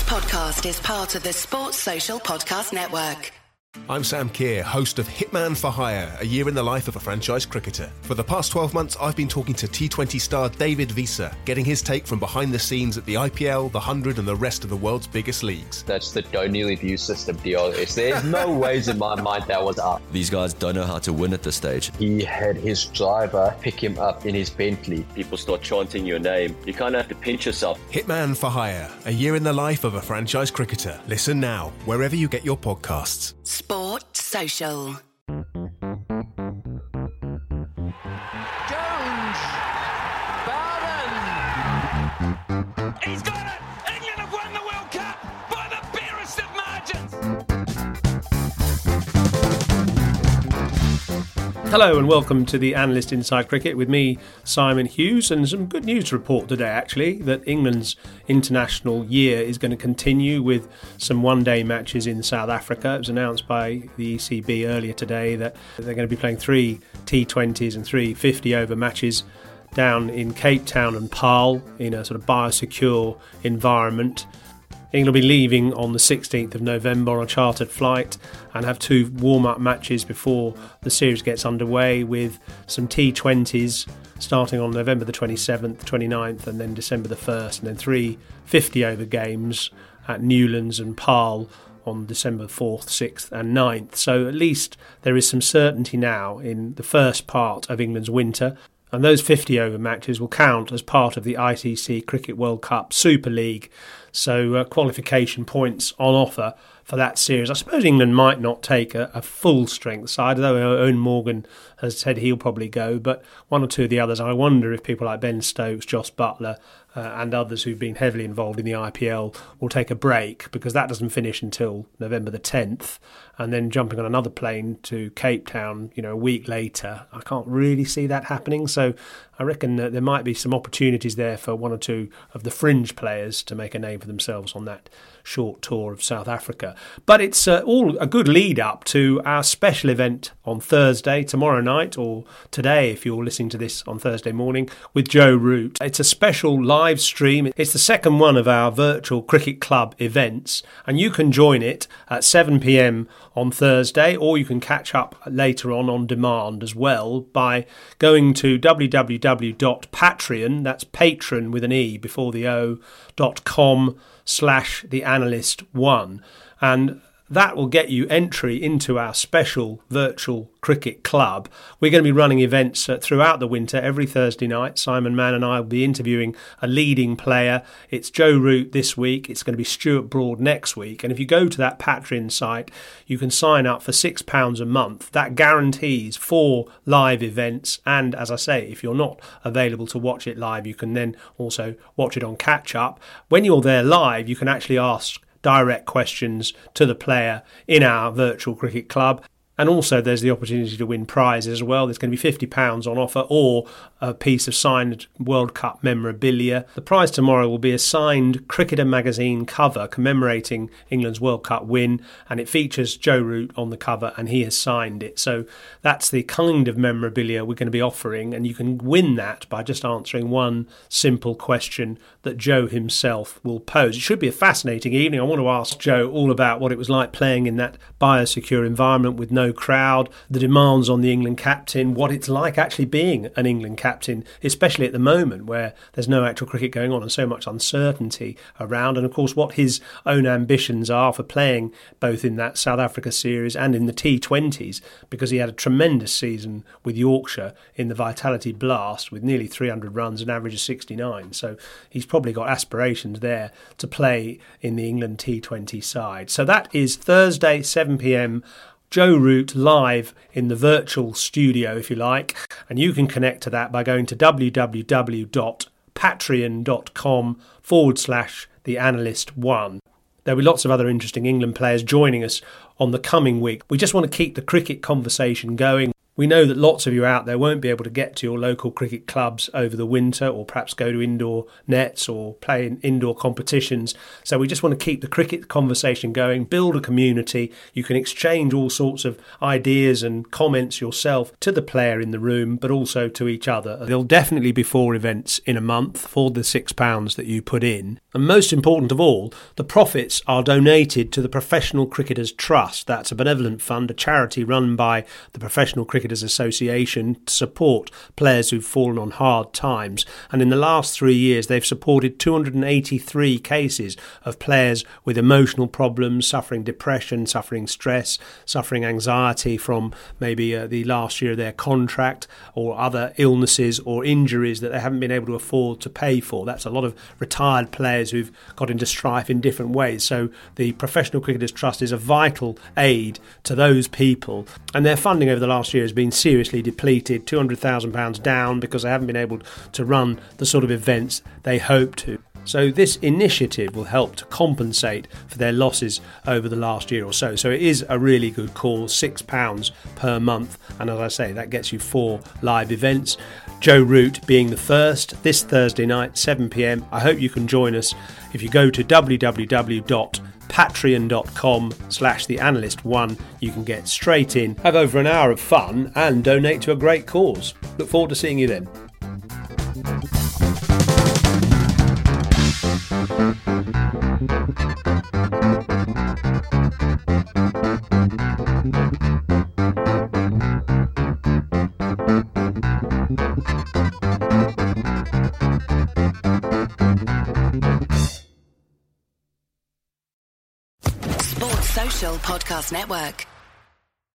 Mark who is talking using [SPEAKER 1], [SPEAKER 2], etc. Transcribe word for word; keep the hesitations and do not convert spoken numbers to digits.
[SPEAKER 1] podcast is part of the Sports Social Podcast Network.
[SPEAKER 2] I'm Sam Keir, host of Hitman for Hire, a year in the life of a franchise cricketer. For the past twelve months, I've been talking to T twenty star David Wiese, getting his take from behind the scenes at the I P L, the one hundred and the rest of the world's biggest leagues.
[SPEAKER 3] That's the Donny view system deal. There's no ways in my mind that was up.
[SPEAKER 4] These guys don't know how to win at this stage.
[SPEAKER 3] He had his driver pick him up in his Bentley.
[SPEAKER 5] People start chanting your name. You kind of have to pinch yourself.
[SPEAKER 2] Hitman for Hire, a year in the life of a franchise cricketer. Listen now, wherever you get your podcasts.
[SPEAKER 1] Sport Social.
[SPEAKER 6] Jones, Bowden. He's got it. England have won the World Cup by the barest of margins.
[SPEAKER 7] Hello and welcome to the Analyst Inside Cricket with me, Simon Hughes, and some good news to report today actually, that England's international year is going to continue with some one-day matches in South Africa. It was announced by the E C B earlier today that they're going to be playing three T twenties and three fifty-over matches down in Cape Town and Paarl in a sort of biosecure environment. England will be leaving on the sixteenth of November on a chartered flight and have two warm-up matches before the series gets underway, with some T twenties starting on November the twenty-seventh, twenty-ninth and then December the first, and then three fifty-over games at Newlands and Paarl on December fourth, sixth and ninth. So at least there is some certainty now in the first part of England's winter. And those fifty-over matches will count as part of the I C C Cricket World Cup Super League. So uh, qualification points on offer for that series. I suppose England might not take a, a full-strength side, although Owen Morgan has said he'll probably go. But one or two of the others, I wonder if people like Ben Stokes, Joss Buttler uh, and others who've been heavily involved in the I P L will take a break, because that doesn't finish until November the tenth. And then jumping on another plane to Cape Town, you know, a week later, I can't really see that happening. So I reckon that there might be some opportunities there for one or two of the fringe players to make a name for themselves on that short tour of South Africa. But it's uh, all a good lead up to our special event on Thursday, tomorrow night, or today if you're listening to this on Thursday morning, with Joe Root. It's a special live stream. It's the second one of our virtual Cricket Club events, and you can join it at seven p.m. on Thursday, or you can catch up later on on demand as well by going to w w w dot patreon, that's patron with an E before the O, dot com slash the analyst one, and that will get you entry into our special virtual cricket club. We're going to be running events uh, throughout the winter. Every Thursday night, Simon Mann and I will be interviewing a leading player. It's Joe Root this week. It's going to be Stuart Broad next week. And if you go to that Patreon site, you can sign up for six pounds a month. That guarantees four live events. And as I say, if you're not available to watch it live, you can then also watch it on catch up. When you're there live, you can actually ask direct questions to the player in our virtual cricket club. And also there's the opportunity to win prizes as well. There's going to be fifty pounds on offer, or a piece of signed World Cup memorabilia. The prize tomorrow will be a signed Cricketer magazine cover commemorating England's World Cup win, and it features Joe Root on the cover and he has signed it. So that's the kind of memorabilia we're going to be offering, and you can win that by just answering one simple question that Joe himself will pose. It should be a fascinating evening. I want to ask Joe all about what it was like playing in that biosecure environment with no crowd, the demands on the England captain, what it's like actually being an England captain, especially at the moment where there's no actual cricket going on and so much uncertainty around, and of course what his own ambitions are for playing both in that South Africa series and in the T twenties, because he had a tremendous season with Yorkshire in the Vitality Blast with nearly three hundred runs, an average of sixty-nine. So he's probably got aspirations there to play in the England T twenty side. So that is Thursday, seven p.m, Joe Root live in the virtual studio, if you like, and you can connect to that by going to w w w dot patreon dot com forward slash the analyst one. There'll be lots of other interesting England players joining us on the coming week. We just want to keep the cricket conversation going. We know that lots of you out there won't be able to get to your local cricket clubs over the winter, or perhaps go to indoor nets or play in indoor competitions. So we just want to keep the cricket conversation going, build a community. You can exchange all sorts of ideas and comments yourself to the player in the room, but also to each other. There'll definitely be four events in a month for the six pounds that you put in. And most important of all, the profits are donated to the Professional Cricketers Trust. That's a benevolent fund, a charity run by the Professional Cricketers Association to support players who've fallen on hard times. And in the last three years, they've supported two hundred eighty-three cases of players with emotional problems, suffering depression, suffering stress, suffering anxiety from maybe uh, the last year of their contract, or other illnesses or injuries that they haven't been able to afford to pay for. That's a lot of retired players who've got into strife in different ways. So the Professional Cricketers Trust is a vital aid to those people, and their funding over the last year has been seriously depleted, two hundred thousand pounds down, because they haven't been able to run the sort of events they hope to. So this initiative will help to compensate for their losses over the last year or so. So it is a really good cause, six pounds per month. And as I say, that gets you four live events. Joe Root being the first, this Thursday night, seven p m. I hope you can join us. If you go to w w w dot patreon dot com slash the analyst one, you can get straight in, have over an hour of fun, and donate to a great cause. Look forward to seeing you then.
[SPEAKER 1] Sports Social Podcast Network.